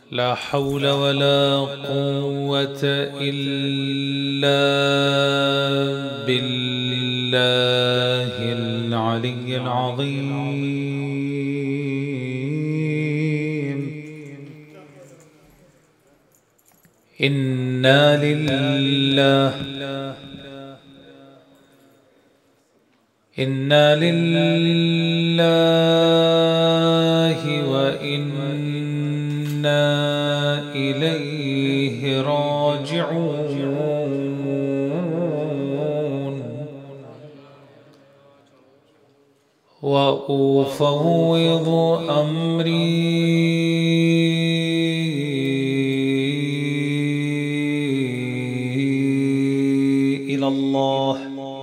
لا حول ولا قوة إلا بالله العلي العظيم. إنا لله وإنا إليه راجعون. وأفوض أمري إلى الله.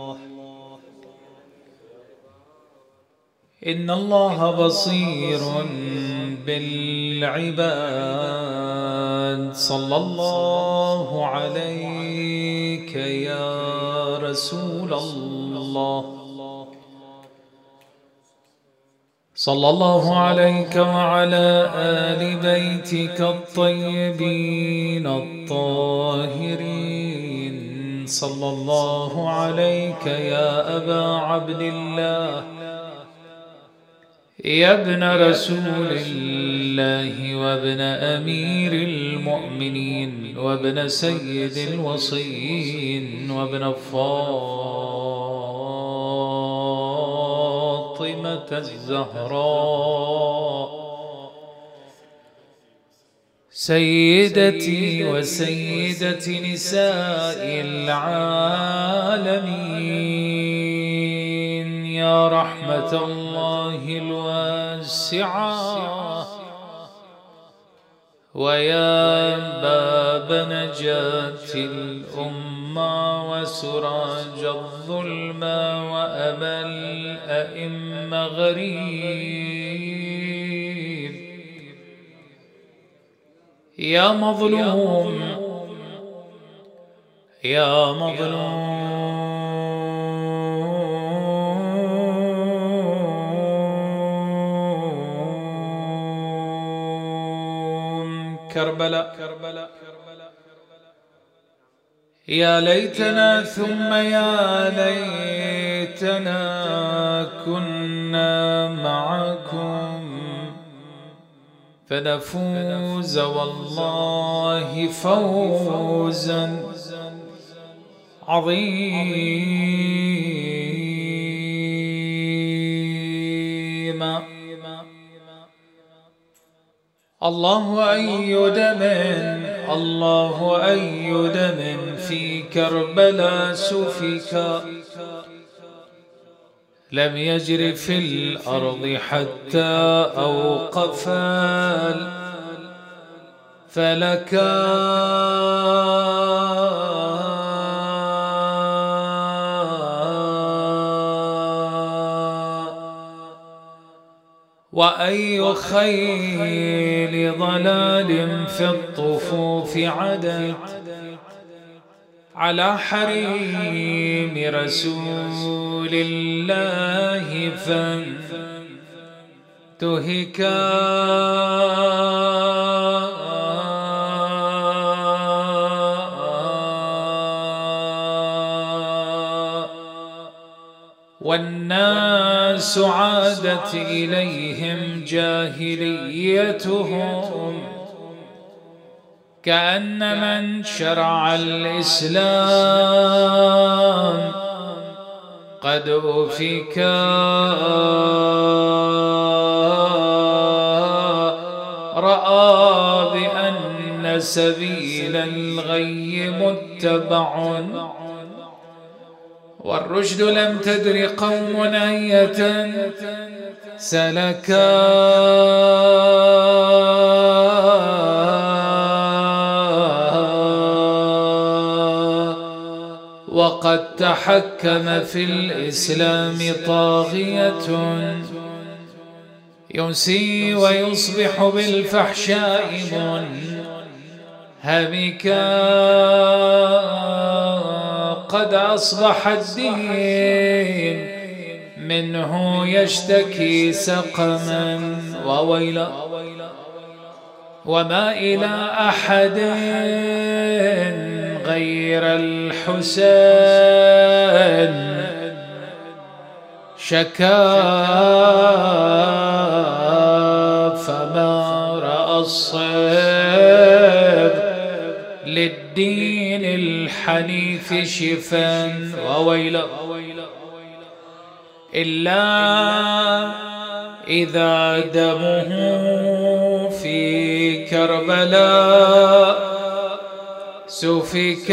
إن الله بصير بالعباد. صلى الله عليك يا رسول الله. صلى الله عليك وعلى آل بيتك الطيبين الطاهرين. صلى الله عليك يا أبا عبد الله، يا ابن رسول الله وابن أمير المؤمنين وابن سيد الوصيين وابن فاطمة الزهراء، سيدتي وسيدة نساء العالمين، يا رحمة الله الواسعة ويا باب نجاة الأمة وسراج الظلمة وأبا الأئمة غريب، يا مظلوم يا مظلوم كربلاء. يا ليتنا ثم يا ليتنا كنا معكم فنفوز والله فوزا عظيما. الله أي دم في كربلاء سفك لم يجر في الأرض حتى أوقف الفلك وأي خيل ضلال في الطفوف عدت على حريم رسول الله فانتهكا والناس عادت إليهم جاهليتهم كأن من شرع الإسلام قد أفك رأى بأن سبيل الغي متبع والرشد لم تدر قوم أية سلكا وقد تحكم في الإسلام طاغية يمسي ويصبح بالفحشاء منهمكا قد أصبح الدين منه يشتكي سقما وويلا وما إلى أحد غير الحسين شكا، فما رأى الصيب للدين الحنيف شفا وويلا إلا إذا دمه في كربلاء سفك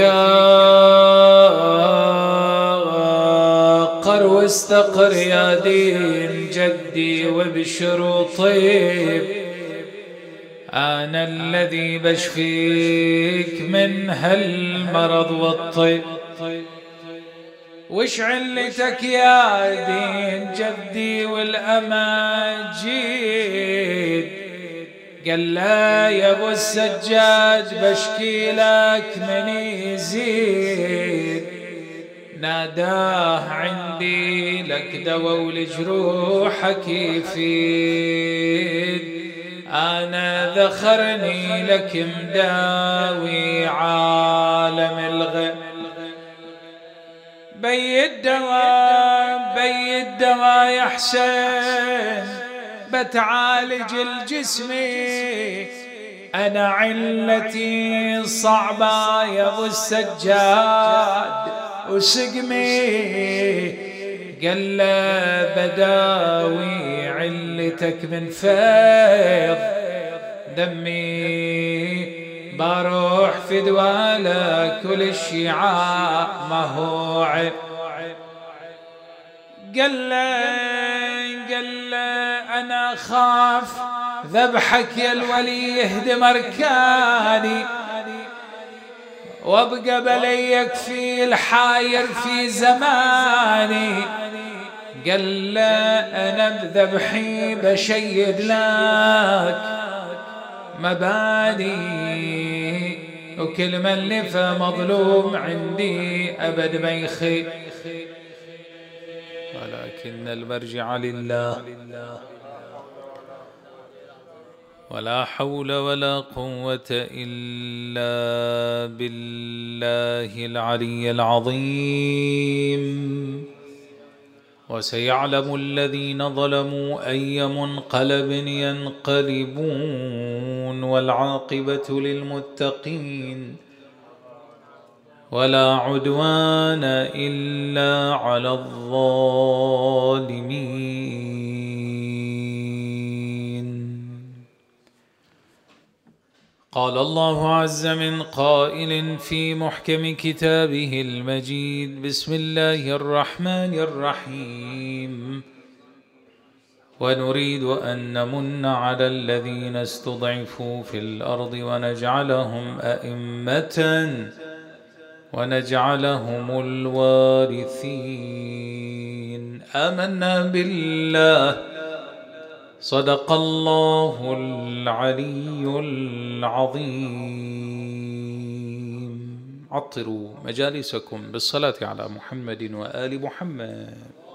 قر واستقر يا دين جدي وابشر طيب، أنا الذي بشفيك من هالمرض والطيب. وش علتك يا دين جدي والأماجيد؟ قال لا يا ابو السجاد بشكي لك من يزيد، ناداه عندي لك دوا ولجروحك يفيد، أنا ذخرني لك مداوي عالم الغيب. بي الدواء يا حسين بتعالج الجسم، أنا علتي صعبة يا ابو السجاد وسقمي. قال له بداوي علتك من فيض دمي، بروح في دوالك كل الشيعة ما هو عيب. قال له أنا خاف ذبحك يا الولي يهدم أركاني، وابقى بليك في الحاير في زماني. قال له أنا بذبحي بشيد لك مبادئ، وكل من لفى مظلوم عندي أبد ما يخيب، ولكن المرجع لله، ولا حول ولا قوة إلا بالله العلي العظيم. وسيعلم الذين ظلموا أي منقلب ينقلبون، والعاقبة للمتقين، ولا عدوان إلا على الظالمين. قال الله عز من قائل في محكم كتابه المجيد: بسم الله الرحمن الرحيم. ونريد أن نمن على الذين استضعفوا في الأرض ونجعلهم أئمة ونجعلهم الوارثين. آمنا بالله، صدق الله العلي العظيم. عطروا مجالسكم بالصلاة على محمد وآل محمد.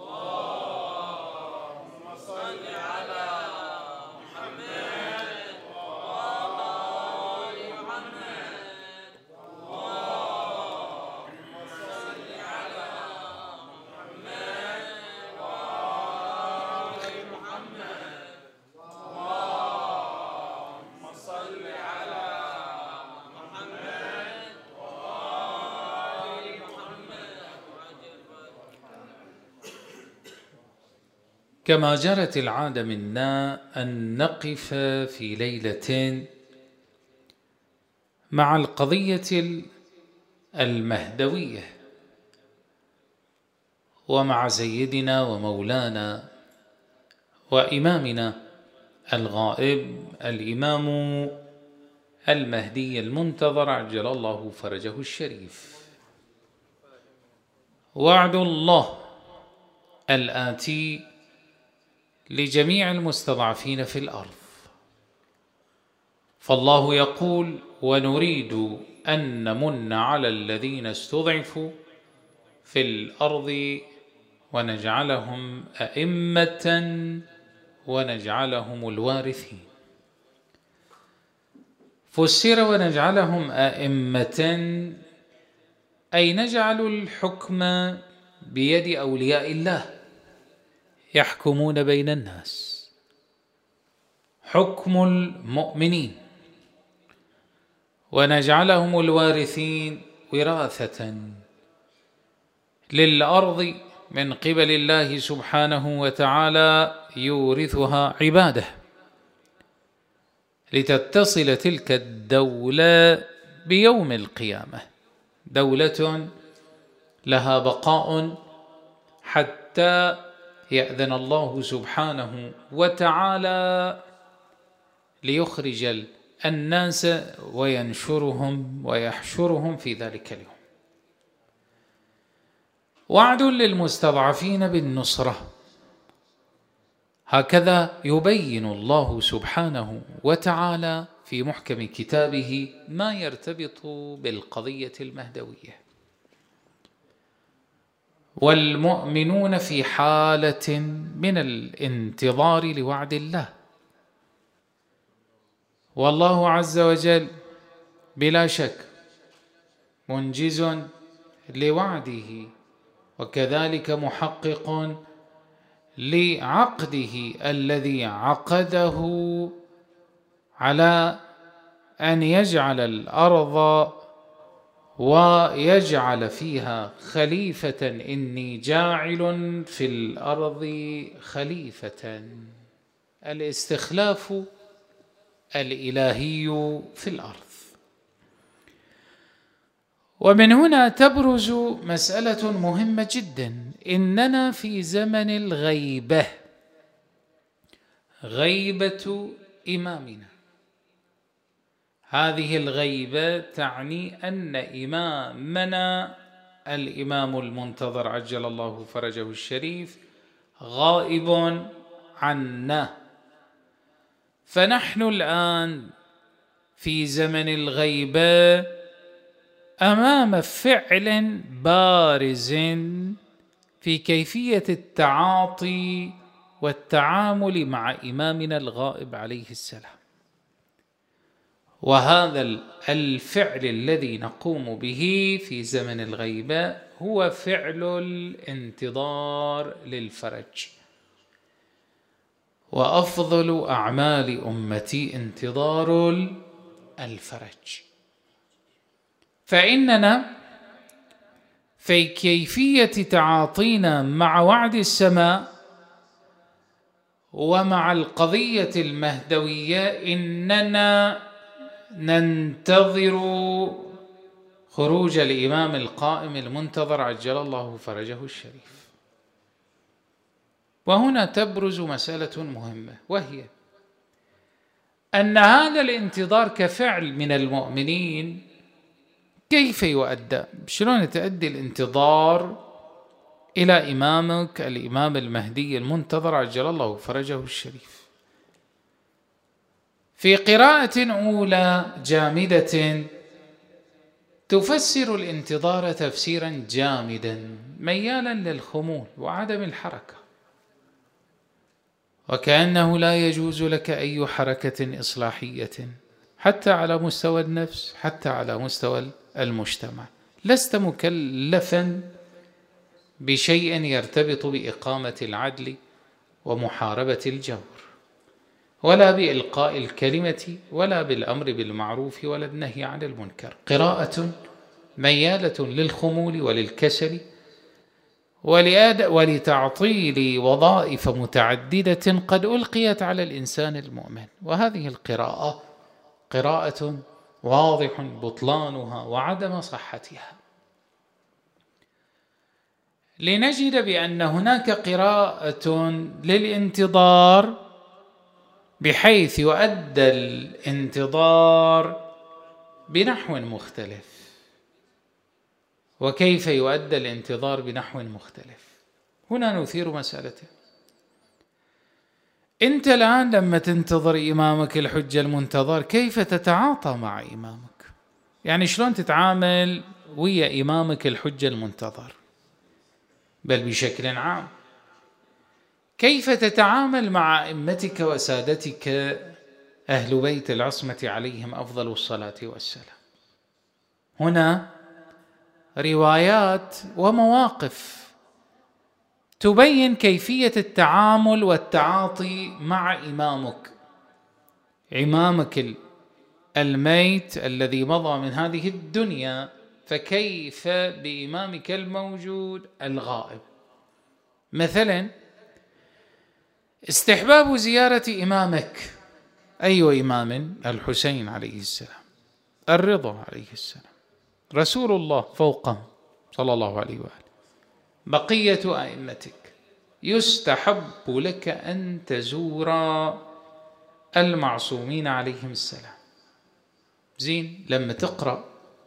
كما جرت العادة منا أن نقف في ليلة مع القضية المهدوية ومع سيدنا ومولانا وإمامنا الغائب الإمام المهدي المنتظر عجل الله فرجه الشريف. وعد الله الآتي لجميع المستضعفين في الأرض، فالله يقول: ونريد أن نمن على الذين استضعفوا في الأرض ونجعلهم أئمة ونجعلهم الوارثين. فسر ونجعلهم أئمة أي نجعل الحكم بيد أولياء الله يحكمون بين الناس، حكم المؤمنين، ونجعلهم الوارثين وراثة للأرض من قبل الله سبحانه وتعالى يورثها عباده، لتتصل تلك الدولة بيوم القيامة، دولة لها بقاء حتى يأذن الله سبحانه وتعالى ليخرج الناس وينشرهم ويحشرهم في ذلك اليوم. وعد للمستضعفين بالنصرة، هكذا يبين الله سبحانه وتعالى في محكم كتابه ما يرتبط بالقضية المهدوية. والمؤمنون في حالة من الانتظار لوعد الله، والله عز وجل بلا شك منجز لوعده، وكذلك محقق لعقده الذي عقده على أن يجعل الأرض ويجعل فيها خليفة، إني جاعل في الأرض خليفة، الاستخلاف الإلهي في الأرض. ومن هنا تبرز مسألة مهمة جدا، إننا في زمن الغيبة، غيبة إمامنا. هذه الغيبة تعني أن إمامنا الإمام المنتظر عجل الله فرجه الشريف غائب عنا، فنحن الآن في زمن الغيبة أمام فعل بارز في كيفية التعاطي والتعامل مع إمامنا الغائب عليه السلام. وهذا الفعل الذي نقوم به في زمن الغيبة هو فعل الانتظار للفرج، وأفضل أعمال أمتي انتظار الفرج. فإننا في كيفية تعاطينا مع وعد السماء ومع القضية المهدوية إننا ننتظر خروج الإمام القائم المنتظر عجل الله فرجه الشريف. وهنا تبرز مسألة مهمة، وهي أن هذا الانتظار كفعل من المؤمنين كيف يؤدى؟ شلون تؤدي الانتظار إلى إمامك الإمام المهدي المنتظر عجل الله فرجه الشريف؟ في قراءة أولى جامدة تفسر الانتظار تفسيرا جامدا ميالا للخمول وعدم الحركة، وكأنه لا يجوز لك أي حركة إصلاحية حتى على مستوى النفس، حتى على مستوى المجتمع. لست مكلفا بشيء يرتبط بإقامة العدل ومحاربة الجور، ولا بإلقاء الكلمة، ولا بالأمر بالمعروف، ولا النهي عن المنكر. قراءة ميالة للخمول وللكسل ولتعطيل وظائف متعددة قد ألقيت على الإنسان المؤمن. وهذه القراءة قراءة واضح بطلانها وعدم صحتها، لنجد بأن هناك قراءة للانتظار بحيث يؤدى الانتظار بنحو مختلف. وكيف يؤدى الانتظار بنحو مختلف؟ هنا نثير مسألته. أنت الآن لما تنتظر إمامك الحجة المنتظر كيف تتعاطى مع إمامك؟ يعني شلون تتعامل ويا إمامك الحجة المنتظر؟ بل بشكل عام كيف تتعامل مع أئمتك وسادتك أهل بيت العصمة عليهم أفضل الصلاة والسلام. هنا روايات ومواقف تبين كيفية التعامل والتعاطي مع إمامك الميت الذي مضى من هذه الدنيا، فكيف بإمامك الموجود الغائب؟ مثلا استحباب زيارة إمامك، أي إمام؟ الحسين عليه السلام، الرضا عليه السلام، رسول الله فوقه صلى الله عليه وآله، بقية أئمتك، يستحب لك أن تزور المعصومين عليهم السلام. زين، لما تقرأ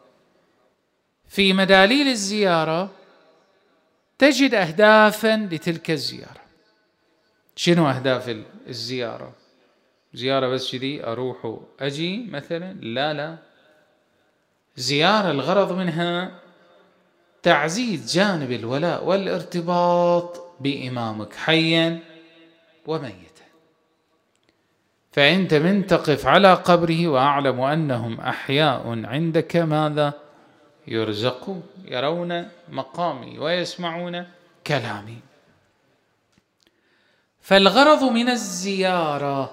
في مداليل الزيارة تجد أهدافا لتلك الزيارة. شنو أهداف الزيارة؟ زيارة بس كذي أروح وأجي مثلا؟ لا، زيارة الغرض منها تعزيز جانب الولاء والارتباط بإمامك حيا وميتا. فأنت من تقف على قبره وأعلم أنهم أحياء عندك ماذا؟ يرزقون، يرون مقامي ويسمعون كلامي. فالغرض من الزيارة،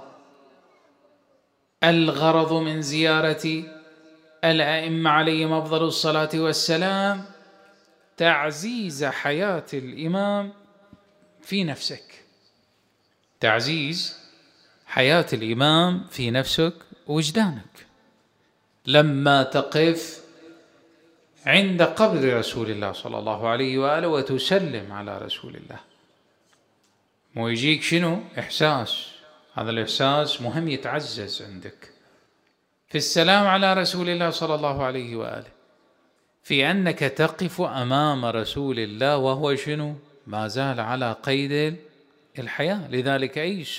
الغرض من زيارة الأئمة عليهم أفضل الصلاة والسلام تعزيز حياة الإمام في نفسك، تعزيز حياة الإمام في نفسك ووجدانك. لما تقف عند قبر رسول الله صلى الله عليه وآله وتسلم على رسول الله، ويجيك شنو؟ إحساس، هذا الإحساس مهم يتعزز عندك في السلام على رسول الله صلى الله عليه وآله، في أنك تقف أمام رسول الله وهو شنو؟ ما زال على قيد الحياة. لذلك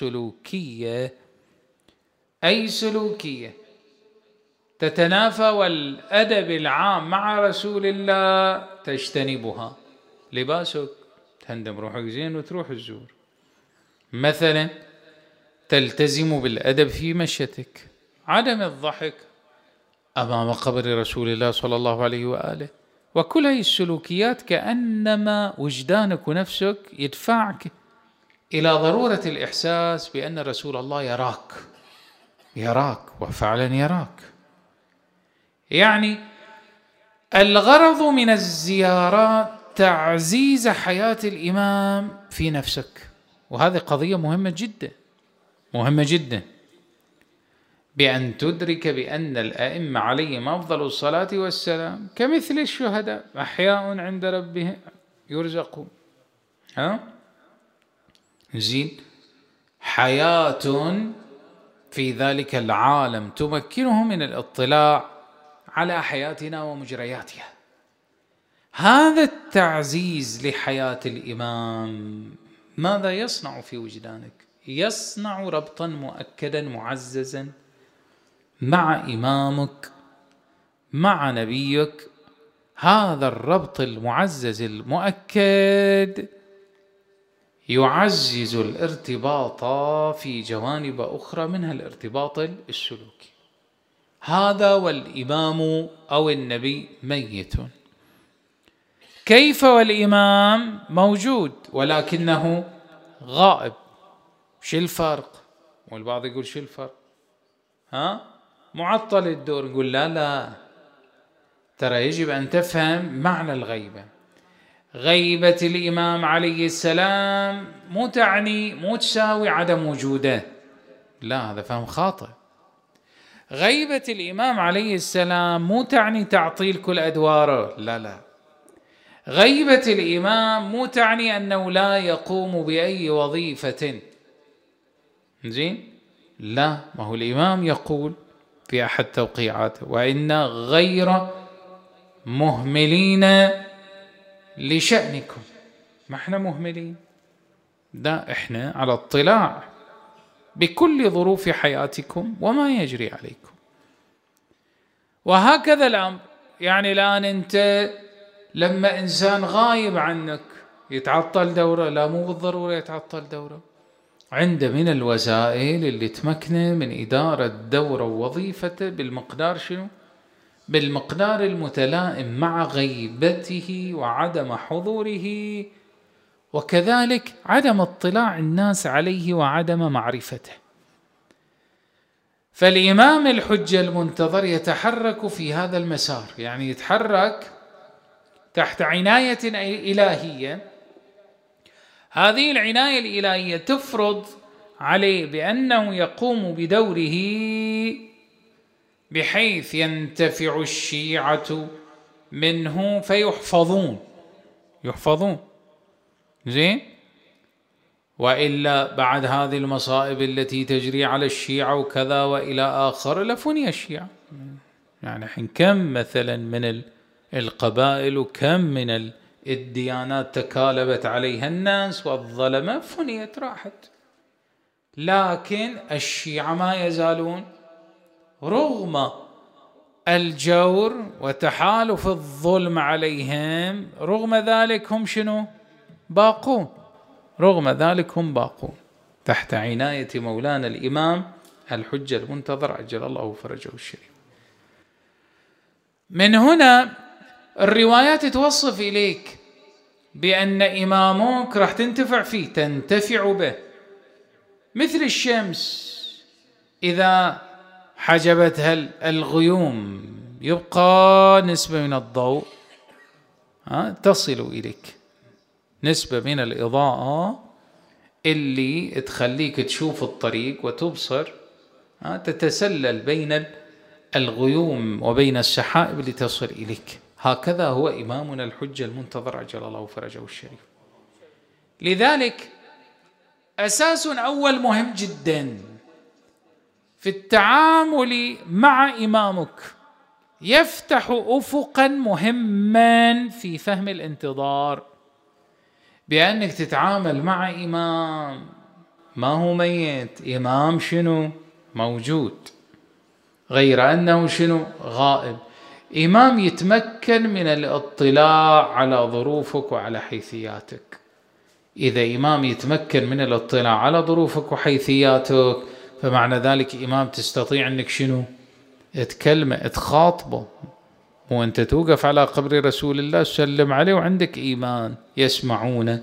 أي سلوكية تتنافى والأدب العام مع رسول الله تجتنبها. لباسك تهندم روحك زين وتروح الزور، مثلا تلتزم بالأدب في مشيتك، عدم الضحك أمام قبر رسول الله صلى الله عليه وآله. وكل هذه السلوكيات كأنما وجدانك ونفسك يدفعك إلى ضرورة الإحساس بأن رسول الله يراك وفعلا يراك. يعني الغرض من الزيارات تعزيز حياة الإمام في نفسك، وهذه قضية مهمة جدا، بأن تدرك بأن الأئمة عليهم أفضل الصلاة والسلام كمثل الشهداء أحياء عند ربهم يرزقون. زين، حياة في ذلك العالم تمكنه من الاطلاع على حياتنا ومجرياتها. هذا التعزيز لحياة الإمام ماذا يصنع في وجدانك؟ يصنع ربطا مؤكدا معززا مع إمامك، مع نبيك. هذا الربط المعزز المؤكد يعزز الارتباط في جوانب أخرى منها الارتباط السلوكي. هذا والإمام أو النبي ميت. كيف والإمام موجود ولكنه غائب؟ شو الفرق؟ والبعض يقول شو الفرق؟ معطل الدور. نقول لا، ترى يجب أن تفهم معنى الغيبة. غيبة الإمام عليه السلام مو تساوي عدم وجوده، لا، هذا فهم خاطئ. غيبة الإمام عليه السلام مو تعني تعطيل كل أدواره، لا. غيبة الإمام مو تعني أنه لا يقوم بأي وظيفة. زين؟ لا، ما هو الإمام يقول في أحد توقيعاته: وإنا غير مهملين لشأنكم. ما احنا مهملين، لا، احنا على اطلاع بكل ظروف حياتكم وما يجري عليكم. وهكذا الأمر. يعني الآن أنت لما إنسان غايب عنك يتعطل دوره؟ لا، مو بالضرورة يتعطل دوره. عنده من الوسائل اللي تمكنه من إدارة دوره ووظيفته بالمقدار شنو؟ بالمقدار المتلائم مع غيبته وعدم حضوره، وكذلك عدم اطلاع الناس عليه وعدم معرفته. فالإمام الحجة المنتظر يتحرك في هذا المسار، يعني يتحرك تحت عناية إلهية. هذه العناية الإلهية تفرض عليه بأنه يقوم بدوره بحيث ينتفع الشيعة منه فيحفظون، زين، وإلا بعد هذه المصائب التي تجري على الشيعة وكذا وإلى آخر لفني الشيعة. يعني حين كم مثلا من القبائل وكم من الديانات تكالبت عليها الناس والظلمة فنيت راحت، لكن الشيعة ما يزالون رغم الجور وتحالف الظلم عليهم، رغم ذلك هم شنو؟ باقون، رغم ذلك هم باقون تحت عناية مولانا الإمام الحجة المنتظر عجل الله فرجه الشريف. من هنا الروايات توصف إليك بأن إمامك راح تنتفع فيه، تنتفع به، مثل الشمس إذا حجبتها الغيوم يبقى نسبة من الضوء تصل إليك، نسبة من الإضاءة اللي تخليك تشوف الطريق وتبصر، تتسلل بين الغيوم وبين السحائب لتصل إليك. هكذا هو إمامنا الحجة المنتظر عجل الله فرجه الشريف. لذلك أساس أول مهم جدا في التعامل مع إمامك يفتح أفقا مهما في فهم الانتظار، بأنك تتعامل مع إمام ما هو ميت، إمام شنو؟ موجود، غير أنه شنو؟ غائب. إمام يتمكن من الاطلاع على ظروفك وعلى حيثياتك. إذا إمام يتمكن من الاطلاع على ظروفك وحيثياتك فمعنى ذلك إمام تستطيع أنك شنو؟ تكلمه، تخاطبه، وأنت توقف على قبر رسول الله سلم عليه وعندك إيمان، يسمعون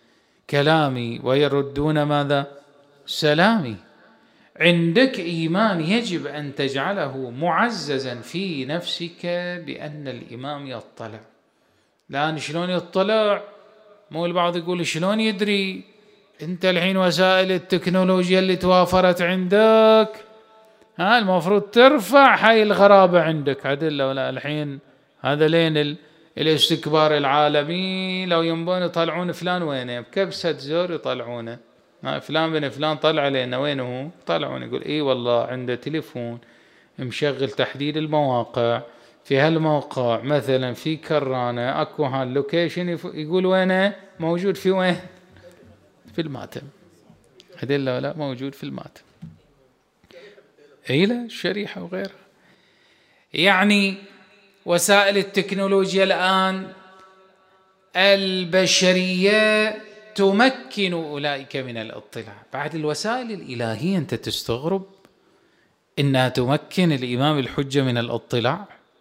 كلامي ويردون ماذا؟ سلامي. عندك إيمان يجب أن تجعله معززا في نفسك بأن الإمام يطلع. الآن شلون يطلع؟ مو البعض يقول شلون يدري؟ أنت الحين وسائل التكنولوجيا اللي توافرت عندك المفروض ترفع حي الغرابة عندك عدل، ولا الحين هذا لين الاستكبار العالمي لو ينبون يطلعون فلان وينه بكبسة زر يطلعونه، فلان بن فلان طلع علينا وينه؟ طلعون، يقول إيه والله عنده تليفون مشغل تحديد المواقع، في هالموقع مثلا في كرانة اكو هاللوكيشن، يقول وينه؟ موجود في وين؟ في الماتم. أدلة ولا موجود في الماتم، لا الشريحة وغيرها. يعني وسائل التكنولوجيا الآن البشرية تمكن أولئك من الاطلاع. بعد الوسائل الإلهية أنت تستغرب إنها تمكن الإمام الحجة من الاطلاع؟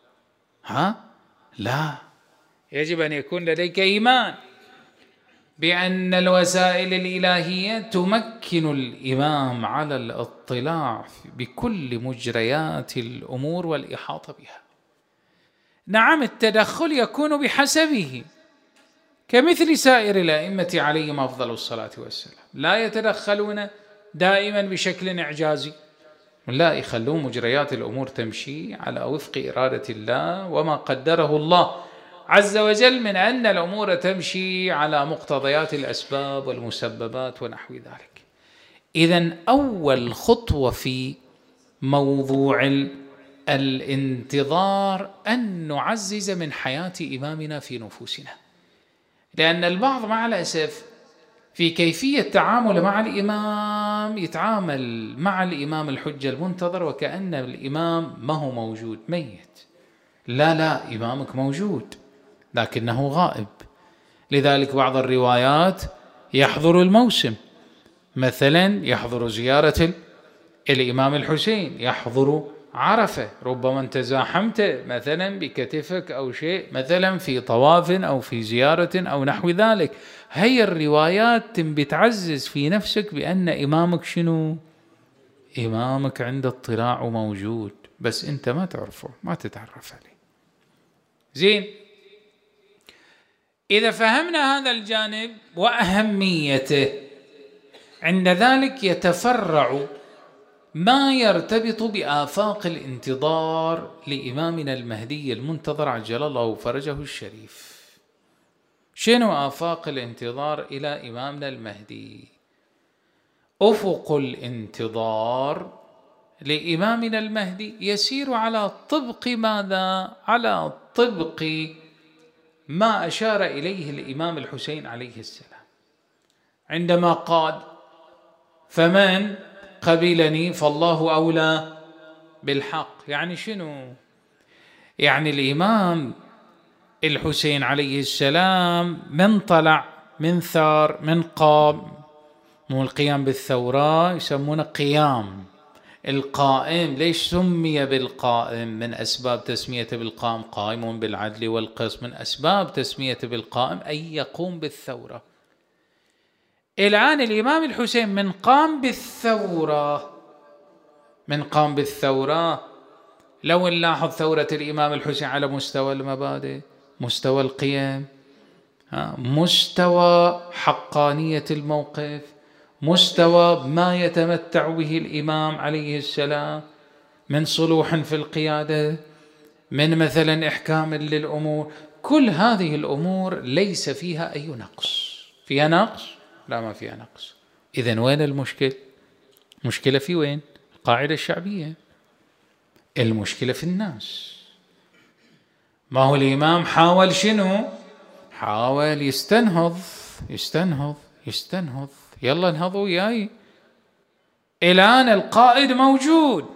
لا، يجب أن يكون لديك إيمان بأن الوسائل الإلهية تمكن الإمام على الاطلاع بكل مجريات الأمور والإحاطة بها. نعم، التدخل يكون بحسبه كمثل سائر الأئمة عليهم أفضل الصلاة والسلام، لا يتدخلون دائما بشكل إعجازي، لا، يخلون مجريات الأمور تمشي على وفق إرادة الله وما قدره الله عز وجل من أن الأمور تمشي على مقتضيات الأسباب والمسببات ونحو ذلك. إذن أول خطوة في موضوع الانتظار أن نعزز من حياة إمامنا في نفوسنا، لأن البعض مع الأسف في كيفية تعامل مع الإمام يتعامل مع الإمام الحجة المنتظر وكأن الإمام ما هو موجود، ميت. لا، إمامك موجود لكنه غائب. لذلك بعض الروايات يحضر الموسم، مثلا يحضر زيارة الإمام الحسين، يحضر عرفة، ربما انت زاحمت مثلا بكتفك أو شيء مثلا في طواف أو في زيارة أو نحو ذلك. هي الروايات بتعزز في نفسك بأن إمامك شنو؟ إمامك عند اطلاع وموجود، بس أنت ما تعرفه، ما تتعرف عليه. زين، إذا فهمنا هذا الجانب وأهميته، عند ذلك يتفرع ما يرتبط بآفاق الانتظار لإمامنا المهدي المنتظر عجل الله فرجه الشريف. شنو آفاق الانتظار إلى إمامنا المهدي؟ أفق الانتظار لإمامنا المهدي يسير على طبق ماذا؟ على طبق ما أشار إليه الإمام الحسين عليه السلام عندما قال: فمن قبلني فالله أولى بالحق. يعني شنو؟ يعني الإمام الحسين عليه السلام من طلع، من ثار، من قام، مو القيام بالثورة يسمونه قيام. القائم ليش سمي بالقائم؟ من أسباب تسميته بالقائم قائم بالعدل والقسط، من أسباب تسميته بالقائم أن يقوم بالثورة. الآن الإمام الحسين من قام بالثورة، من قام بالثورة. لو نلاحظ ثورة الإمام الحسين على مستوى المبادئ، مستوى القيم، مستوى حقانية الموقف، مستوى ما يتمتع به الإمام عليه السلام من صلوح في القيادة، من مثلا إحكام للأمور، كل هذه الأمور ليس فيها أي نقص. فيها نقص؟ لا، ما فيها نقص. إذن وين المشكلة؟ مشكلة في وين؟ القاعدة الشعبية. المشكلة في الناس. ما هو الإمام حاول شنو؟ حاول يستنهض يستنهض يستنهض، يلا انهضوا وياي. الآن القائد موجود،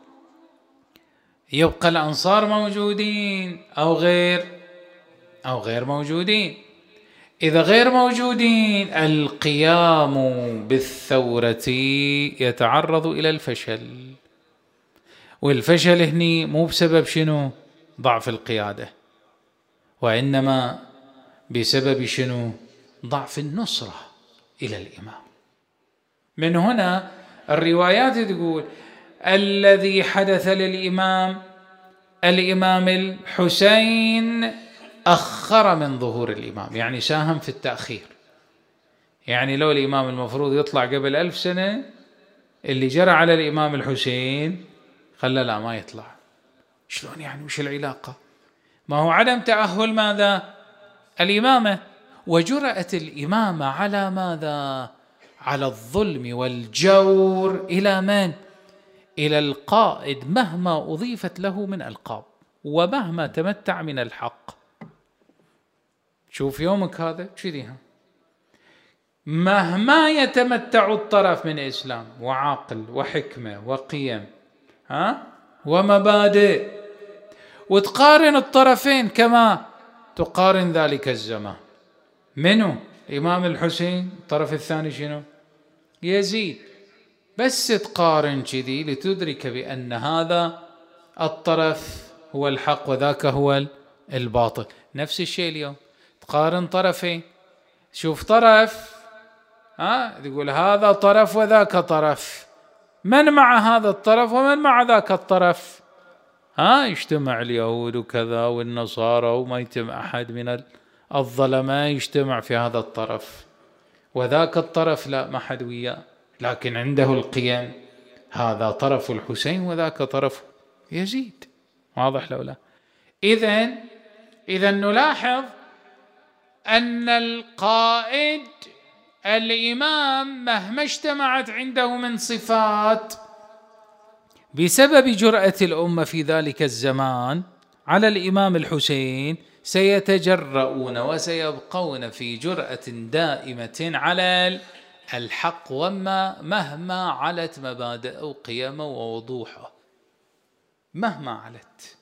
يبقى الأنصار موجودين أو غير موجودين. إذا غير موجودين، القيام بالثورة يتعرض إلى الفشل، والفشل هني مو بسبب شنو؟ ضعف القيادة، وإنما بسبب شنو؟ ضعف النصرة إلى الإمام. من هنا الروايات تقول: الذي حدث للإمام الإمام الحسين أخر من ظهور الإمام، يعني ساهم في التأخير. يعني لو الإمام المفروض يطلع قبل 1000 سنة، اللي جرى على الإمام الحسين خلى لا ما يطلع. شلون يعني؟ وش العلاقة؟ ما هو عدم تأهل ماذا؟ الإمامة، وجرأة الإمامة على ماذا؟ على الظلم والجور. إلى من؟ إلى القائد مهما أضيفت له من ألقاب، ومهما تمتع من الحق. شوف يومك هذا كذيها، مهما يتمتع الطرف من إسلام وعقل وحكمة وقيم ومبادئ، وتقارن الطرفين كما تقارن ذلك الزمان. منو؟ الإمام الحسين. الطرف الثاني شنو؟ يزيد. بس تقارن كذي لتدرك بأن هذا الطرف هو الحق وذاك هو الباطل. نفس الشيء اليوم، تقارن طرفين، شوف طرف تقول هذا طرف وذاك طرف، من مع هذا الطرف ومن مع ذاك الطرف؟ يجتمع اليهود وكذا والنصارى، وما يتم أحد من الظلماء يجتمع في هذا الطرف، وذاك الطرف لا، ما حد وياه، لكن عنده القيم. هذا طرف الحسين وذاك طرف يزيد. واضح لو لا؟ إذن نلاحظ أن القائد الإمام مهما اجتمعت عنده من صفات، بسبب جرأة الأمة في ذلك الزمان على الإمام الحسين، سيتجرؤون وسيبقون في جرأة دائمة على الحق، مهما علت مبادئ وقيمه ووضوحه، مهما علت.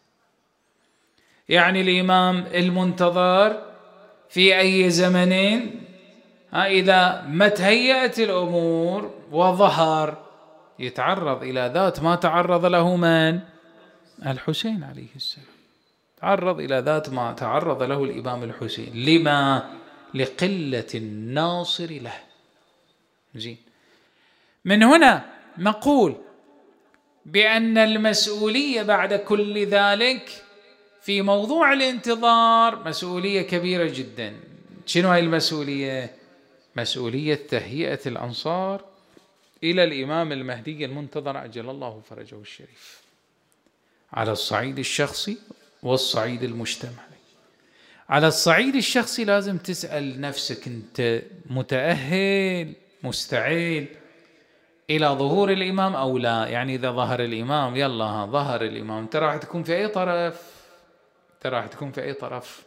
يعني الإمام المنتظر في أي زمن إذا ما تهيأت الأمور وظهر يتعرض إلى ذات ما تعرض له من؟ الحسين عليه السلام. تعرض إلى ذات ما تعرض له الإمام الحسين. لما؟ لقلة الناصر له. زين. من هنا نقول بأن المسؤولية بعد كل ذلك في موضوع الانتظار مسؤولية كبيرة جدا. شنو هاي المسؤولية؟ مسؤولية تهيئة الأنصار إلى الإمام المهدي المنتظر عجل الله فرجه الشريف، على الصعيد الشخصي والصعيد المجتمعي. على الصعيد الشخصي لازم تسأل نفسك، أنت متأهل مستعد إلى ظهور الإمام أو لا؟ يعني إذا ظهر الإمام، يلا ظهر الإمام، أنت راح تكون في أي طرف؟ أنت راح تكون في أي طرف؟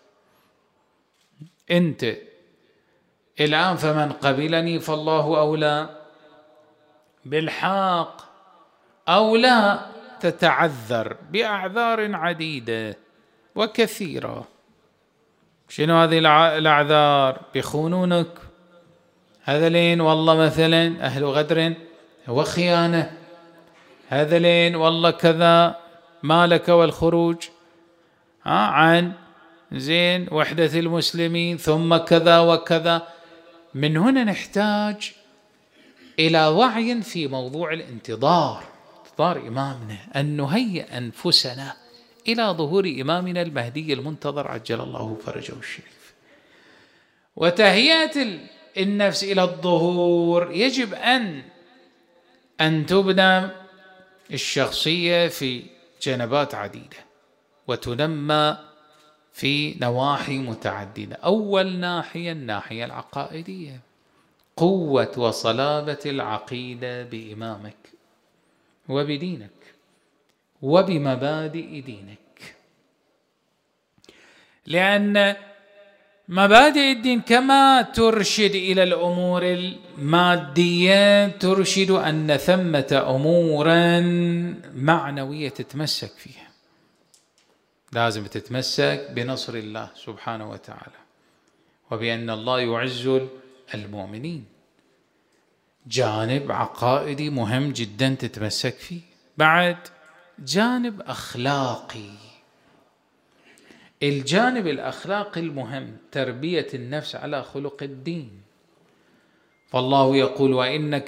أنت الآن فمن قبلني فالله أولى بالحق، أو لا تتعذر بأعذار عديدة وكثيرة. شنو هذه الأعذار؟ بيخونونك، هذلين والله مثلا أهل غدر وخيانة، هذلين والله كذا مالك والخروج عن زين وحدة المسلمين، ثم كذا وكذا. من هنا نحتاج إلى وعي في موضوع الانتظار، انتظار إمامنا، أن نهيئ أنفسنا إلى ظهور إمامنا المهدي المنتظر عجل الله فرجه الشريف. وتهيئة النفس إلى الظهور يجب أن تبنى الشخصية في جنبات عديدة وتنمى في نواحي متعددة. أول ناحية الناحية العقائدية، قوة وصلابة العقيدة بإمامك وبدينك وبمبادئ دينك، لأن مبادئ الدين كما ترشد إلى الأمور المادية ترشد أن ثمة أمورا معنوية تتمسك فيها. لازم تتمسك بنصر الله سبحانه وتعالى، وبأن الله يعز المؤمنين. جانب عقائدي مهم جدا تتمسك فيه. بعد جانب أخلاقي، الجانب الأخلاقي المهم تربية النفس على خلق الدين. فالله يقول وإنك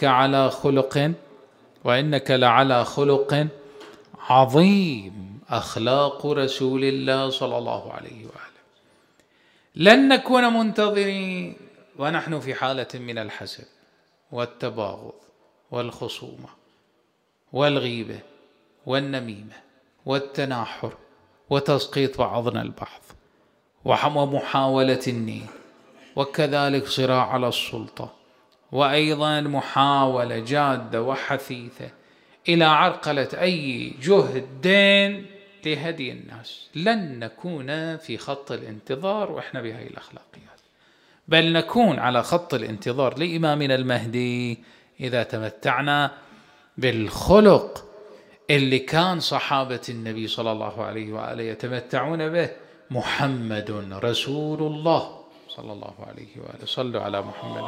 لعلى خلق عظيم. أخلاق رسول الله صلى الله عليه وآله. لن نكون منتظرين ونحن في حالة من الحسد والتباغض والخصومة والغيبة والنميمة والتناحر وتسقيط بعضنا البعض ومحاولة النيل، وكذلك صراع على السلطة، وأيضا محاولة جادة وحثيثة إلى عرقلة أي جهد لهدي الناس. لن نكون في خط الانتظار وإحنا بهذه الأخلاقيات، بل نكون على خط الانتظار لإمامنا المهدي إذا تمتعنا بالخلق اللي كان صحابة النبي صلى الله عليه وآله يتمتعون به. محمد رسول الله صلى الله عليه وآله. صلوا على محمد.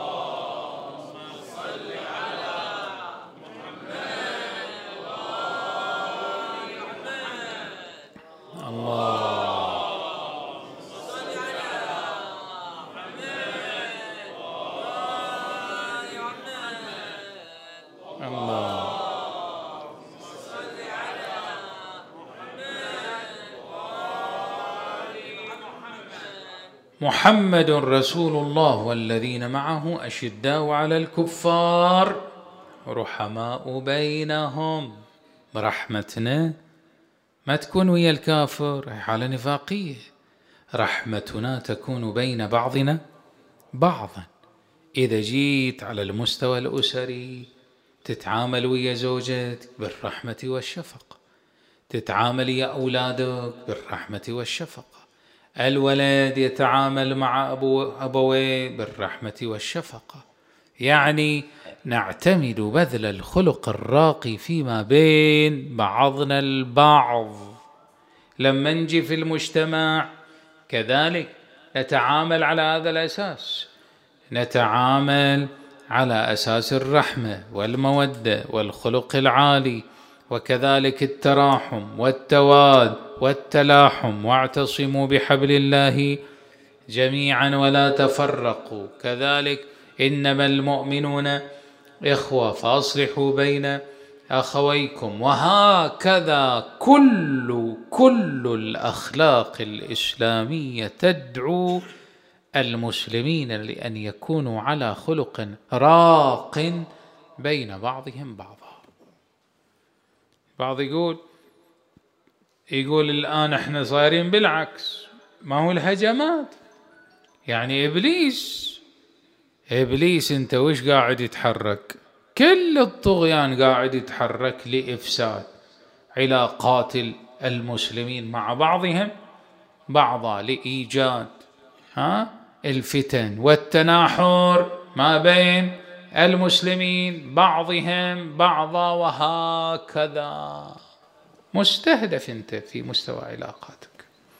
محمد رسول الله والذين معه أشداء على الكفار رحماء بينهم. برحمتنا ما تكون ويا الكافر، هي حالة نفاقية. رحمتنا تكون بين بعضنا بعضا. إذا جيت على المستوى الأسري تتعامل ويا زوجتك بالرحمة والشفقة، تتعامل يا أولادك بالرحمة والشفقة، الولد يتعامل مع أبويه بالرحمة والشفقة. يعني نعتمد بذل الخلق الراقي فيما بين بعضنا البعض. لما نجي في المجتمع كذلك نتعامل على هذا الأساس، نتعامل على أساس الرحمة والمودة والخلق العالي، وكذلك التراحم والتواد والتلاحم، واعتصموا بحبل الله جميعا ولا تفرقوا، كذلك إنما المؤمنون إخوة فأصلحوا بين أخويكم، وهكذا كل الأخلاق الإسلامية تدعو المسلمين لأن يكونوا على خلق راق بين بعضهم بعضا. بعض يقول الآن احنا صايرين بالعكس، ما هو الهجمات يعني إبليس انت وش قاعد يتحرك؟ كل الطغيان قاعد يتحرك لإفساد علاقات المسلمين مع بعضهم بعضا، لإيجاد الفتن والتناحر ما بين المسلمين بعضهم بعضا، وهكذا مستهدف انت في مستوى علاقاتك.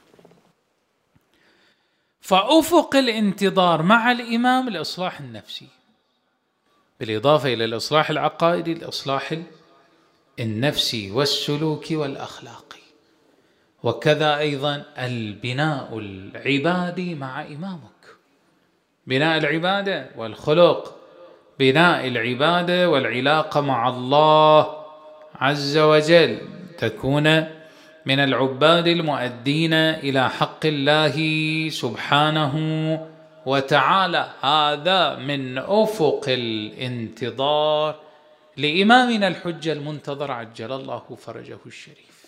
فأفق الانتظار مع الإمام الإصلاح النفسي، بالإضافة إلى الإصلاح العقائدي الإصلاح النفسي والسلوكي والأخلاقي، وكذا أيضا البناء العبادي مع إمامك، بناء العبادة والخلق، بناء العبادة والعلاقة مع الله عز وجل، تكون من العباد المؤدين إلى حق الله سبحانه وتعالى. هذا من أفق الانتظار لإمامنا الحجة المنتظر عجل الله فرجه الشريف.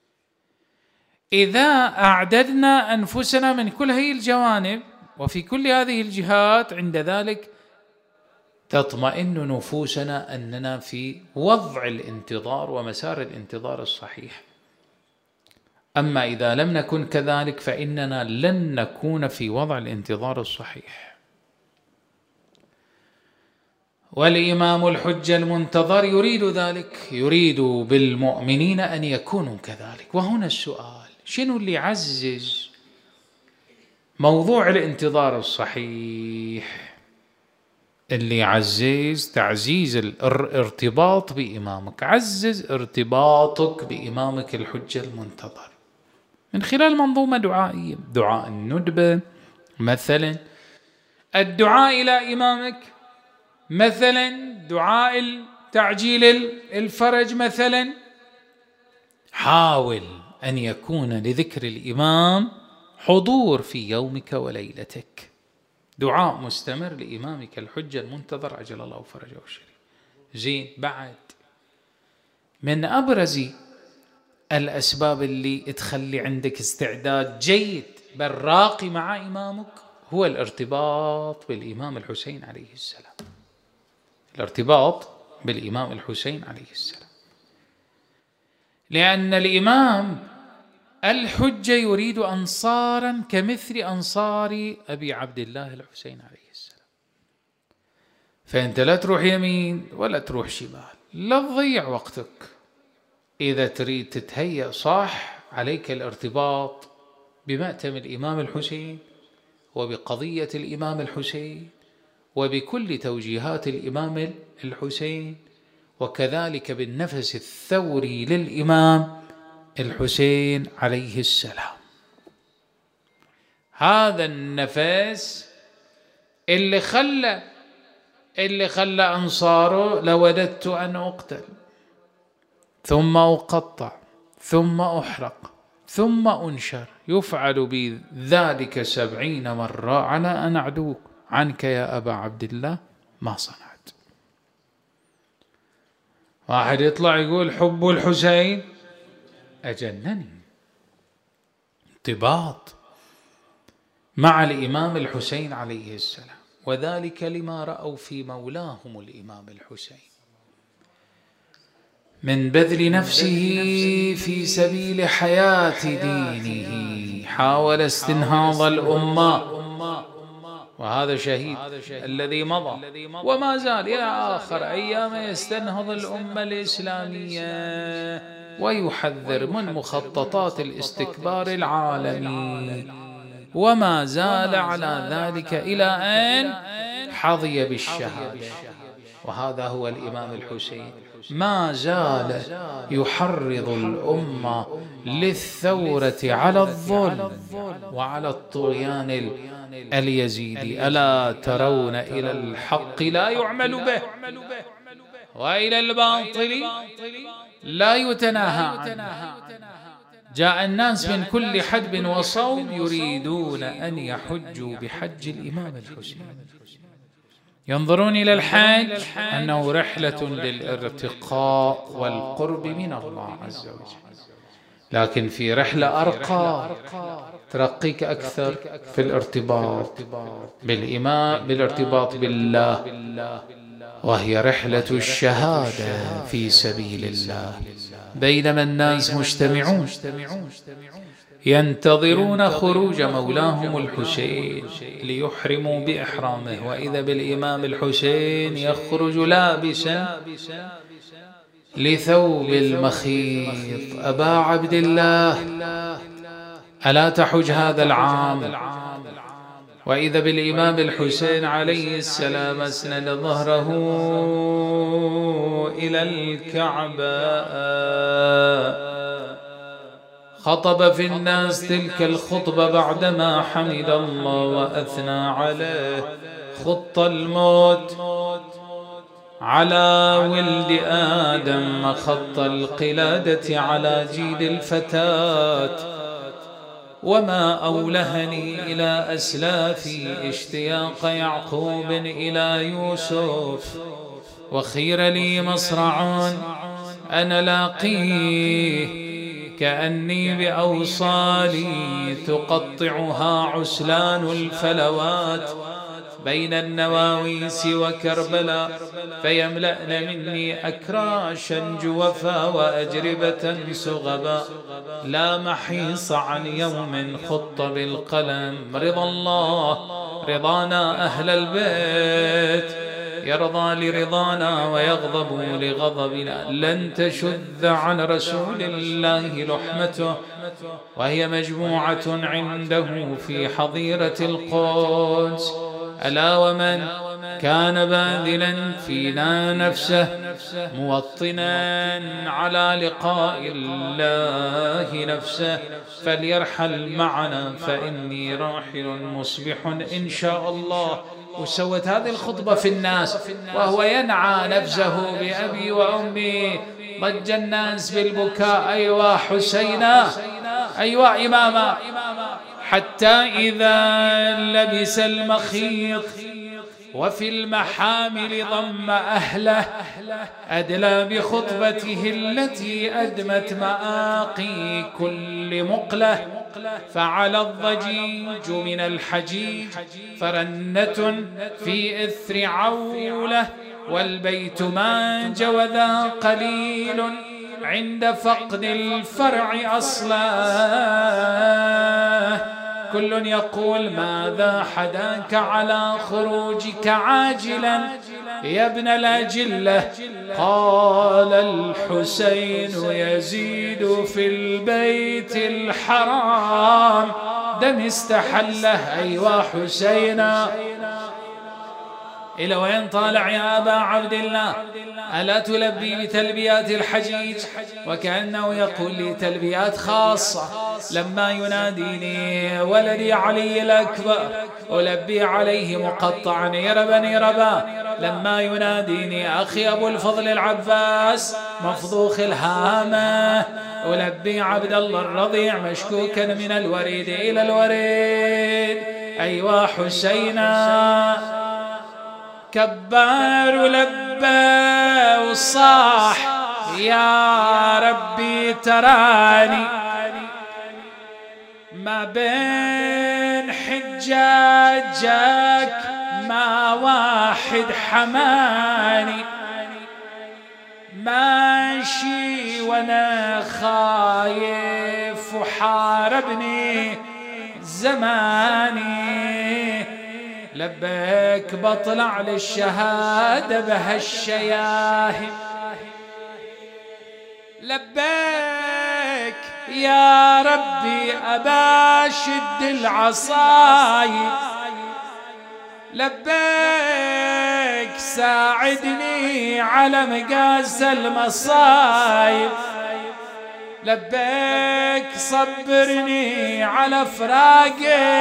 إذا أعددنا أنفسنا من كل هذه الجوانب وفي كل هذه الجهات، عند ذلك تطمئن نفوسنا أننا في وضع الانتظار ومسار الانتظار الصحيح. أما إذا لم نكن كذلك فإننا لن نكون في وضع الانتظار الصحيح. والإمام الحجة المنتظر يريد ذلك، يريد بالمؤمنين أن يكونوا كذلك. وهنا السؤال: شنو اللي يعزز موضوع الانتظار الصحيح؟ اللي يعزز تعزيز الارتباط بإمامك. عزز ارتباطك بإمامك الحجة المنتظر من خلال منظومة دعائية، دعاء الندبة مثلا، الدعاء إلى إمامك مثلا، دعاء تعجيل الفرج مثلا. حاول أن يكون لذكر الإمام حضور في يومك وليلتك، دعاء مستمر لإمامك الحجة المنتظر عجل الله فرجه الشريف. زين، بعد من أبرز الأسباب اللي تخلي عندك استعداد جيد بل راقي مع إمامك هو الارتباط بالإمام الحسين عليه السلام. الارتباط بالإمام الحسين عليه السلام، لأن الإمام الحجة يريد أنصارا كمثل أنصار أبي عبد الله الحسين عليه السلام. فأنت لا تروح يمين ولا تروح شمال، لا تضيع وقتك. إذا تريد تتهيأ صح عليك الارتباط بمأتم الإمام الحسين وبقضية الإمام الحسين وبكل توجيهات الإمام الحسين، وكذلك بالنفس الثوري للإمام الحسين عليه السلام. هذا النفس اللي خلى أنصاره لوددت أن أقتل ثم أقطع ثم أحرق ثم أنشر، يفعل بي ذلك 70 مرة على أن أعدوك عنك يا أبا عبد الله ما صنعت. واحد يطلع يقول حب الحسين أجنني. ارتباط مع الإمام الحسين عليه السلام، وذلك لما رأوا في مولاهم الإمام الحسين من بذل نفسه في سبيل حياة دينه، حاول استنهاض الأمة، وهذا شهيد الذي مضى وما زال إلى آخر أيام يستنهض الأمة الإسلامية ويحذر من مخططات الاستكبار العالمي، وما زال على ذلك إلى أن حظي بالشهادة. وهذا هو الإمام الحسين، ما زال يحرض الأمة للثورة على الظلم وعلى الطغيان اليزيدي. ألا ترون إلى الحق لا يعمل به وإلى الباطل لا يتناهى عنه. جاء الناس من كل حدب وصوب يريدون أن يحجوا بحج الإمام الحسين، ينظرون إلى الحج أنه رحلة للارتقاء والقرب من الله عز وجل، لكن في رحلة أرقى ترقيك أكثر في الارتباط بالإمام، بالارتباط بالله، وهي رحلة الشهادة في سبيل الله. بينما الناس مجتمعون ينتظرون خروج مولاهم الحسين ليحرموا بإحرامه، وإذا بالإمام الحسين يخرج لابسا لثوب المخيط. أبا عبد الله ألا تحج هذا العام؟ وإذا بالإمام الحسين عليه السلام أسند ظهره إلى الكعبة، خطب في الناس تلك الخطبة بعدما حمد الله وأثنى عليه، خط الموت على ولد آدم، خط القلادة على جيد الفتاة. وما أولهني إلى أسلافي اشتياق يعقوب إلى يوسف، وخير لي مصرع أنا لاقيه، كأني بأوصالي تقطعها عسلان الفلوات بين النواويس وكربلاء، فيملأن مني أكراشا جوفا وأجربة سغبا، لا محيص عن يوم خط بالقلم. رضا الله رضانا أهل البيت، يرضى لرضانا ويغضب لغضبنا. لن تشذ عن رسول الله لحمته وهي مجموعة عنده في حظيرة القدس. ألا ومن كان باذلا فينا نفسه موطنا على لقاء الله نفسه فليرحل معنا، فإني راحل مصبح إن شاء الله. وسوت هذه الخطبة في الناس وهو ينعى نفسه بأبي وأمي، ضج الناس بالبكاء: أيوا حسينا، أيوا إماما. حتى إذا لبس المخيط وفي المحامل ضم أهله، أدلى بخطبته التي أدمت مآقي كل مقلة، فعلى الضجيج من الحجيج فرنة في إثر عولة، والبيت ما جوذا قليل عند فقد الفرع أصلا. كل يقول: ماذا حداك على خروجك عاجلا يا ابن الأجلة؟ قال: الحسين يزيد في البيت الحرام دم استحله. أيوا حسينا، إلى وين طالع يا أبا عبد الله؟ ألا تلبي بتلبيات الحجيج؟ وكأنه يقول لي تلبيات خاصة. لما يناديني ولدي علي الأكبر ألبي عليه مقطعا يربا يربا. لما يناديني أخي أبو الفضل العباس مفضوخ الهامة ألبي عبد الله الرضيع مشكوكا من الوريد إلى الوريد. أيوا حسينا، كبار لبى وصاح: يا ربي تراني ما بين حجاجك ما واحد حماني، ماشي وانا خايف وحاربني زماني، لبيك بطلع للشهادة بهالشياهي، لبيك يا ربي أبا شد العصاي، لبيك ساعدني على مقاس المصايب، لبيك صبرني على فراق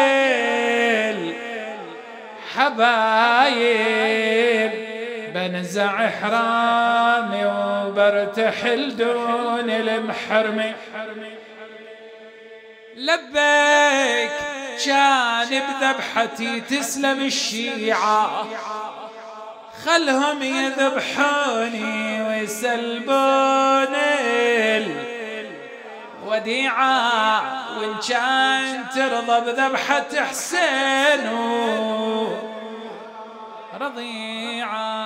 الحبايب، بنزع حرامي وبرتحل دون المحرمي. لبيك كان بذبحتي تسلم الشيعة، خلهم يذبحوني ويسلبون الوديعة، وإن كان ترضى بذبحة حسين رضيعة.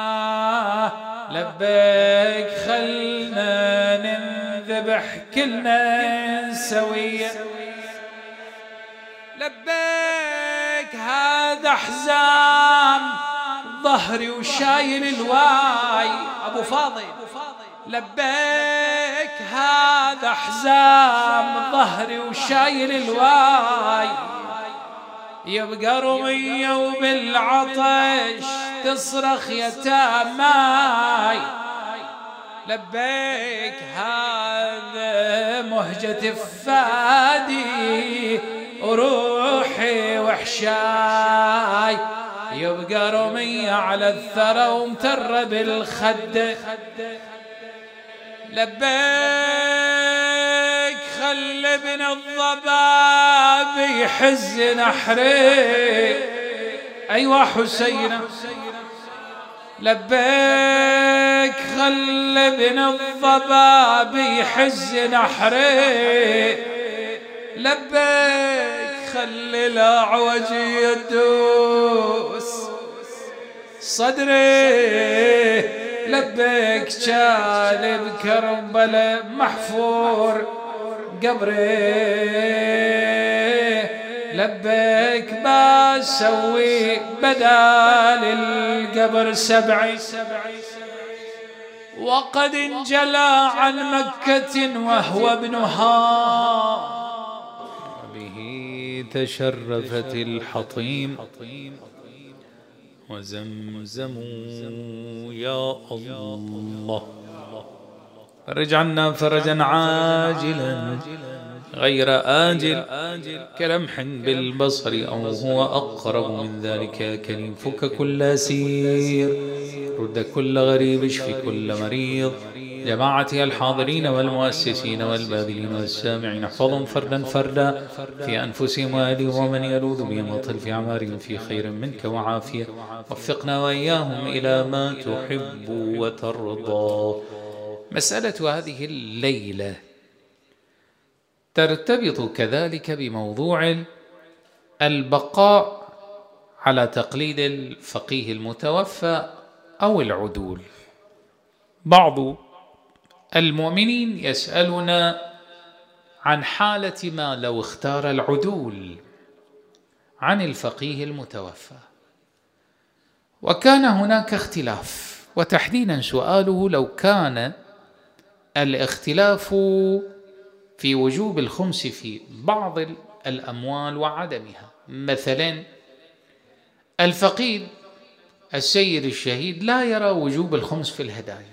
لبيك خلنا نذبح كلنا سوية، لبيك هذا حزام ظهري وشايل الواي أبو فاضل، لبيك هذا حزام ظهري وشايل الواي، يبقى رمية وبالعطش تصرخ يتاماي. لبيك هذا مهجة فادي وروحي وحشاي، يبقى رمية على الثرى ومتر بالخد. لبيك خل ابن الضباب يحز نحري، أيوة حسين. لبيك خل ابن الضباب يحز نحري، لبيك خل الأعوج يدوس صدري، لبيك كان بكربلاء محفور قبري، لبيك بسوي بدال القبر سبعي، وقد انجلى عن مكة وهو ابنها، به تشرفت الحطيم وزمزم يا الله. فرج عنا فرجا عاجلا غير آجل، كلمح بالبصر أو هو أقرب من ذلك، كريم فك كل أسير، رد كل غريب، اشف كل مريض، جماعتي الحاضرين والمؤسسين والباذلين والسامعين، احفظهم فردا فردا في أنفسهم وأهلهم ومن يلوذ بهم، وطل في أعمارهم في خير منك وعافية، وفقنا وإياهم إلى ما تحب وترضى. مسألة هذه الليلة ترتبط كذلك بموضوع البقاء على تقليد الفقيه المتوفى أو العدول. بعض المؤمنين يسألنا عن حالة ما لو اختار العدول عن الفقيه المتوفى، وكان هناك اختلاف، وتحديدا سؤاله لو كان الاختلاف في وجوب الخمس في بعض الأموال وعدمها. مثلا الفقيد السيد الشهيد لا يرى وجوب الخمس في الهدايا،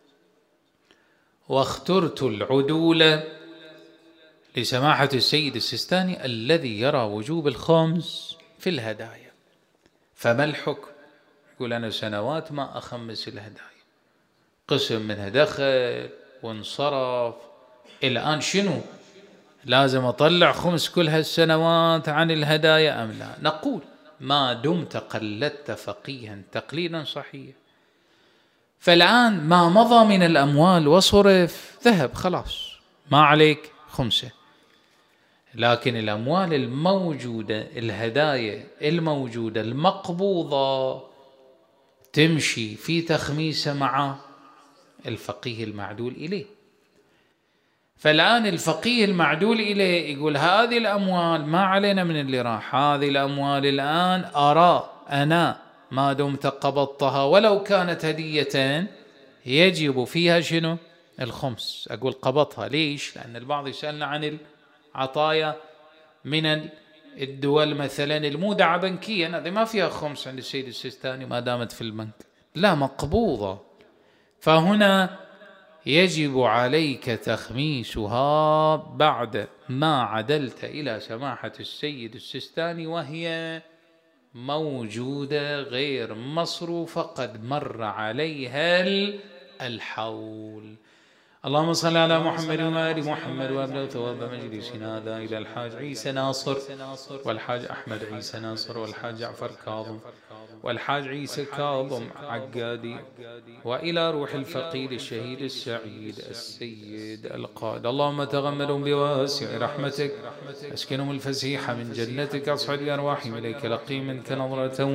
واخترت العدول لسماحة السيد السيستاني الذي يرى وجوب الخمس في الهدايا، فما الحكم؟ يقول أنا سنوات ما أخمس الهدايا، قسم منها دخل وانصرف، الآن شنو؟ لازم أطلع خمس كل هالسنوات عن الهدايا أم لا؟ نقول ما دمت قلدت فقيها تقليدا صحيح، فالآن ما مضى من الأموال وصرف ذهب خلاص، ما عليك خمسة، لكن الأموال الموجودة، الهدايا الموجودة المقبوضة تمشي في تخميسة مع الفقيه المعدول إليه. فالآن الفقيه المعدول إليه يقول هذه الأموال ما علينا من اللي راح، هذه الأموال الآن أرى أنا ما دمت قبضتها ولو كانت هدية يجب فيها شنو؟ الخمس. أقول قبضها ليش؟ لأن البعض يسألنا عن العطايا من الدول مثلا المودعة بنكيا هذه ما فيها خمس عند السيد السيستاني ما دامت في البنك، لا مقبوضة، فهنا يجب عليك تخميسها بعد ما عدلت إلى سماحة السيد السيستاني وهي موجودة غير مصروفة قد مر عليها الحول. اللهم صل على محمد وآل محمد وأبلغ ثواب مجلسنا هذا إلى الحاج عيسى ناصر والحاج أحمد عيسى ناصر والحاج جعفر كاظم والحاج عيسى كاظم عقادي، وإلى روح الفقيد الشهيد السعيد السيد القائد. اللهم تغمدهم بواسع رحمتك، أسكنهم الفسيح من جنتك، أصعد بأرواحهم إليك، لقي منك نظرة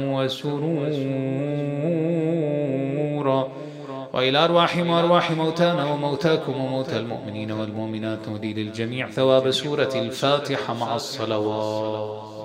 وسرورا، وإلى أرواحهم وأرواح موتانا وموتاكم وموتى المؤمنين والمؤمنات، نهدي للجميع ثواب سورة الفاتحة مع الصلوات.